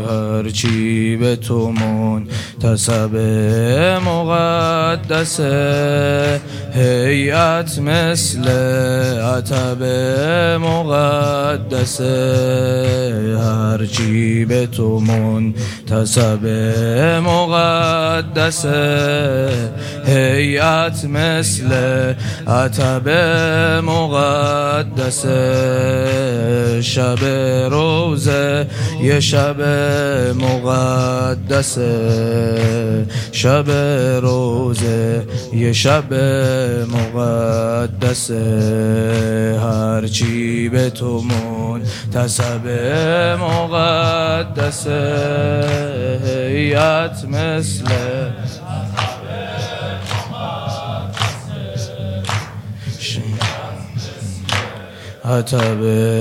هرچی به تو منتسب مقدسه، هیئت مثل عتب مقدسه، هرچی به تو منتسب مقدسه، هیئت مثل عتب مقدسه، شب روزه یه شب مقدسه، شب روزه یه شب مقدسه، هرچی به تو منتسب مقدسه، هیئت مثل عتب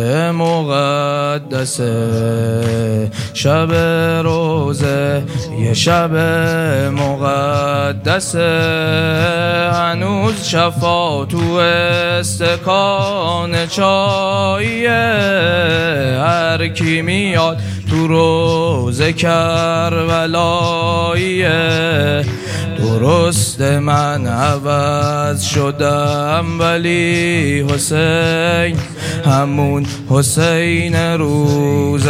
مقدسه، شب روزه یه شب مقدسه، هنوز شفا تو استکان چاییه، هر کی میاد تو روزه کربلاییه، درست من عوض شدم ولی حسین همون حسین روز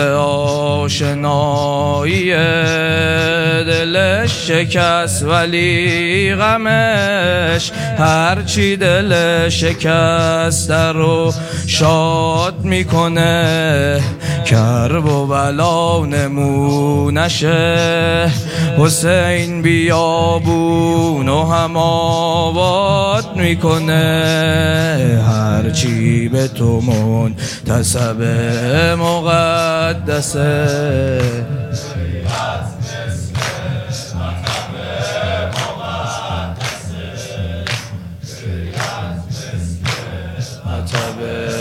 آشناییه، دلش شکست ولی غمش هرچی دل شکسته رو شاد میکنه، کرب و بلا نمونشه، حسین بیابون و هم آباد میکنه، هرچی به تو منتسب مقدسه، عتب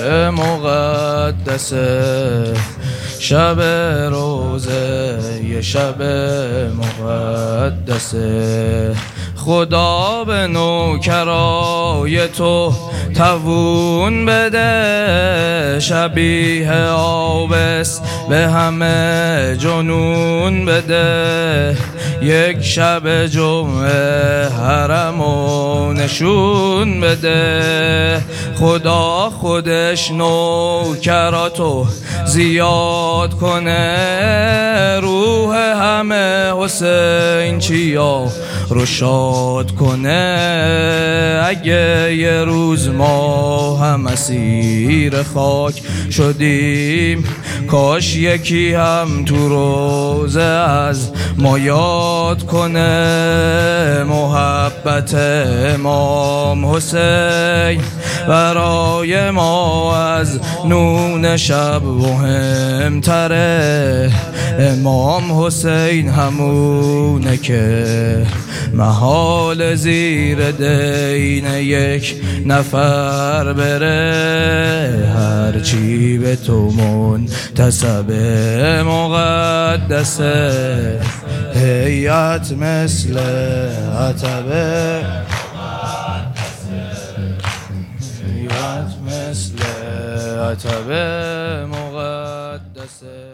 مقدسه، شب روزه یه شب مقدسه، خدا به نوکرای تو توون بده، شبیه آبست به همه جنون بده، یک شب جمعه حرمو نشون بده، خدا خودش نوکراتو زیاد کنه، روح همه حسین چیا رو شاد کنه، اگه یه روز ما هم اسیر خاک شدیم، کاش یکی هم تو روزه از ما یاد کنه، محبت امام حسین برای ما از نون شب مهمتره، امام حسین همونه که محال زیر دین یک نفر بره، هرچی به تو منتسب مقدسه، هیئت مثل عتب، هیئت مثل عتب مقدسه.